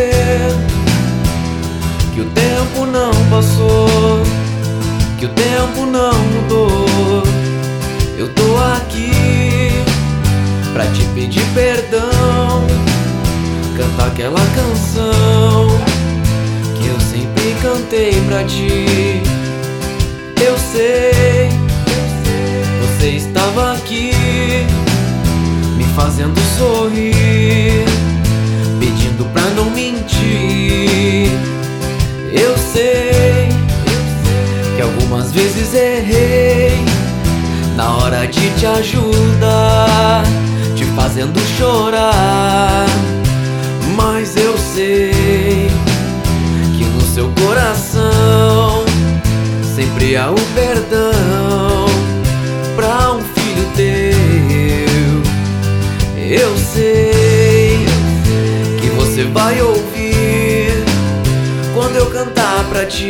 ver que o tempo não passou, que o tempo não mudou. Eu tô aqui pra te pedir perdão, cantar aquela canção que eu sempre cantei pra ti. Eu sei, você estava aqui me fazendo sorrir, pedindo pra não mentir. Eu sei que algumas vezes errei na hora de te ajudar, te fazendo chorar. Mas eu sei que no seu coração sempre há o perdão pra um filho teu. Eu sei que você vai ouvir quando eu cantar pra ti.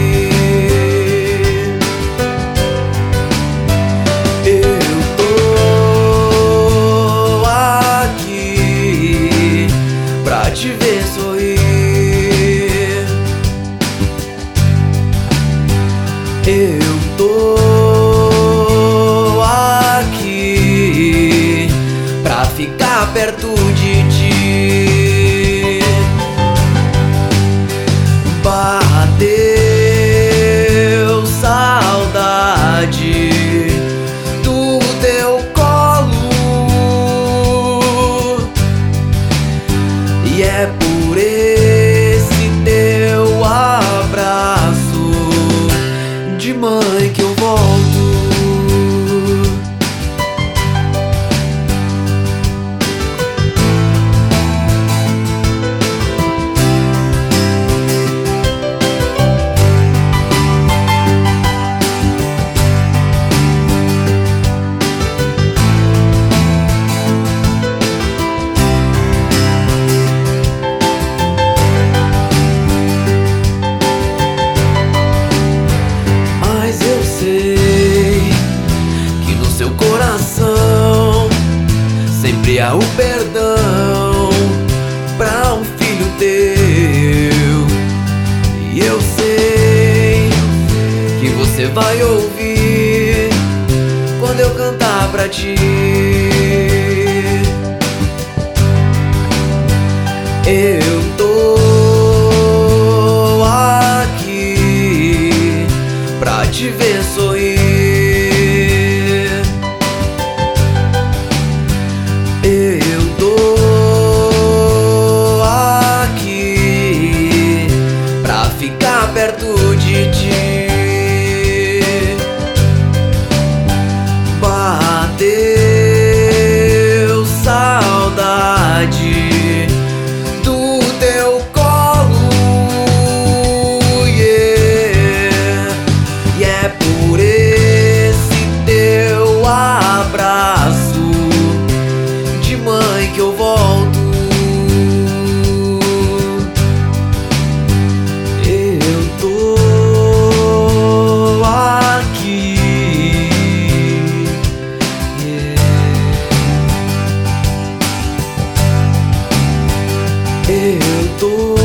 Eu tô aqui pra te ver sorrir. Eu tô aqui pra ficar perto de ti. Bateu saudade do teu colo, e é por esse teu abraço de mãe que eu volto. Mas eu sei que no seu coração sempre há o perdão pra um filho teu. E eu sei que você vai ouvir quando eu cantar pra ti. Eu tô aqui pra te ver sorrir. Eu tô aqui pra ficar perto de ti. Bateu saudade do teu colo, yeah. E é por esse teu abraço de mãe que eu volto. Eu tô aqui, yeah. Eu tô